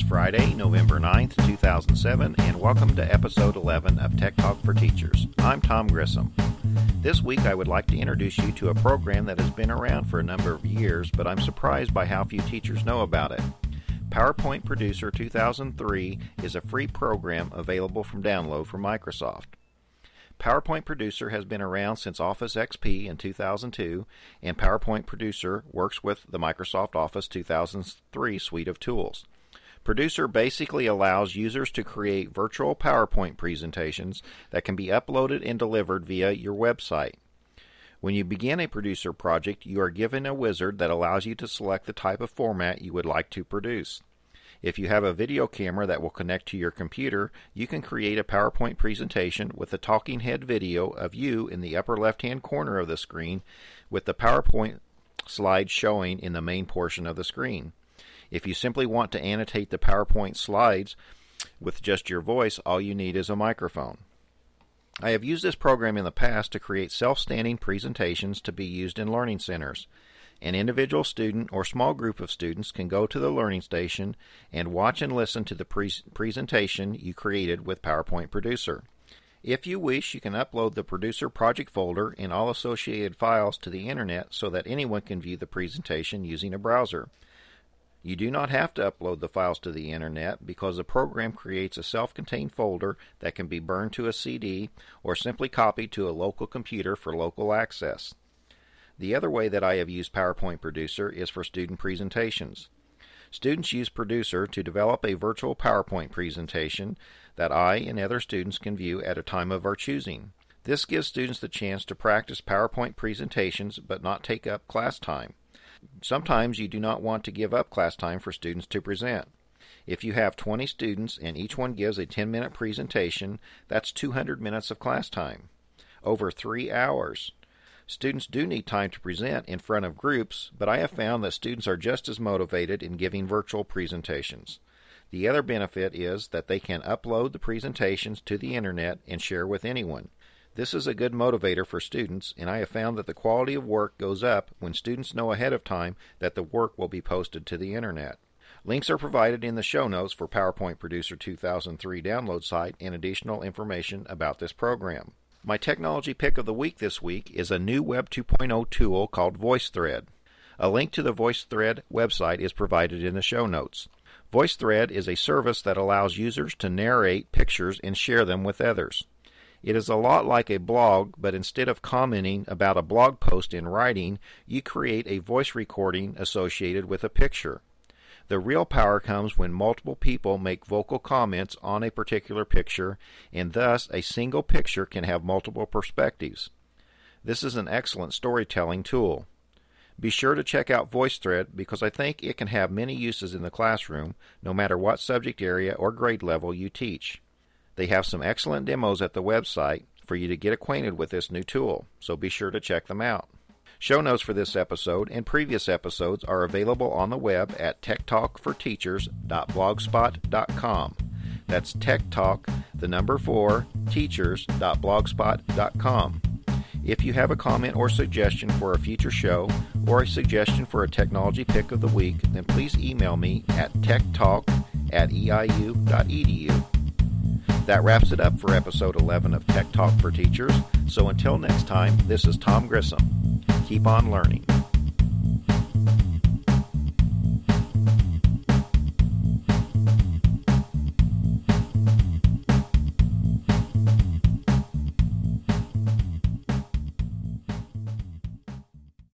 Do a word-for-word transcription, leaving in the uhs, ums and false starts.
Friday, November ninth, two thousand seven, and welcome to episode eleven of Tech Talk for Teachers. I'm Tom Grissom. This week I would like to introduce you to a program that has been around for a number of years, but I'm surprised by how few teachers know about it. PowerPoint Producer two thousand three is a free program available from download from Microsoft. PowerPoint Producer has been around since Office X P in two thousand two, and PowerPoint Producer works with the Microsoft Office two thousand three suite of tools. Producer basically allows users to create virtual PowerPoint presentations that can be uploaded and delivered via your website. When you begin a Producer project, you are given a wizard that allows you to select the type of format you would like to produce. If you have a video camera that will connect to your computer, you can create a PowerPoint presentation with a talking head video of you in the upper left-hand corner of the screen with the PowerPoint slide showing in the main portion of the screen. If you simply want to annotate the PowerPoint slides with just your voice, all you need is a microphone. I have used this program in the past to create self-standing presentations to be used in learning centers. An individual student or small group of students can go to the learning station and watch and listen to the pre- presentation you created with PowerPoint Producer. If you wish, you can upload the Producer project folder and all associated files to the internet so that anyone can view the presentation using a browser. You do not have to upload the files to the internet because the program creates a self-contained folder that can be burned to a C D or simply copied to a local computer for local access. The other way that I have used PowerPoint Producer is for student presentations. Students use Producer to develop a virtual PowerPoint presentation that I and other students can view at a time of our choosing. This gives students the chance to practice PowerPoint presentations but not take up class time. Sometimes you do not want to give up class time for students to present. If you have twenty students and each one gives a ten-minute presentation, that's two hundred minutes of class time. Over three hours. Students do need time to present in front of groups, but I have found that students are just as motivated in giving virtual presentations. The other benefit is that they can upload the presentations to the internet and share with anyone. This is a good motivator for students, and I have found that the quality of work goes up when students know ahead of time that the work will be posted to the internet. Links are provided in the show notes for PowerPoint Producer two thousand three download site and additional information about this program. My technology pick of the week this week is a new Web two point oh tool called VoiceThread. A link to the VoiceThread website is provided in the show notes. VoiceThread is a service that allows users to narrate pictures and share them with others. It is a lot like a blog, but instead of commenting about a blog post in writing, you create a voice recording associated with a picture. The real power comes when multiple people make vocal comments on a particular picture, and thus a single picture can have multiple perspectives. This is an excellent storytelling tool. Be sure to check out VoiceThread because I think it can have many uses in the classroom, no matter what subject area or grade level you teach. They have some excellent demos at the website for you to get acquainted with this new tool, so be sure to check them out. Show notes for this episode and previous episodes are available on the web at tech talk for teachers dot blogspot dot com. That's techtalk, the number four, teachers dot blogspot dot com. If you have a comment or suggestion for a future show or a suggestion for a technology pick of the week, then please email me at techtalk at e i u dot e d u. That wraps it up for episode eleven of Tech Talk for Teachers. So until next time, this is Tom Grissom. Keep on learning.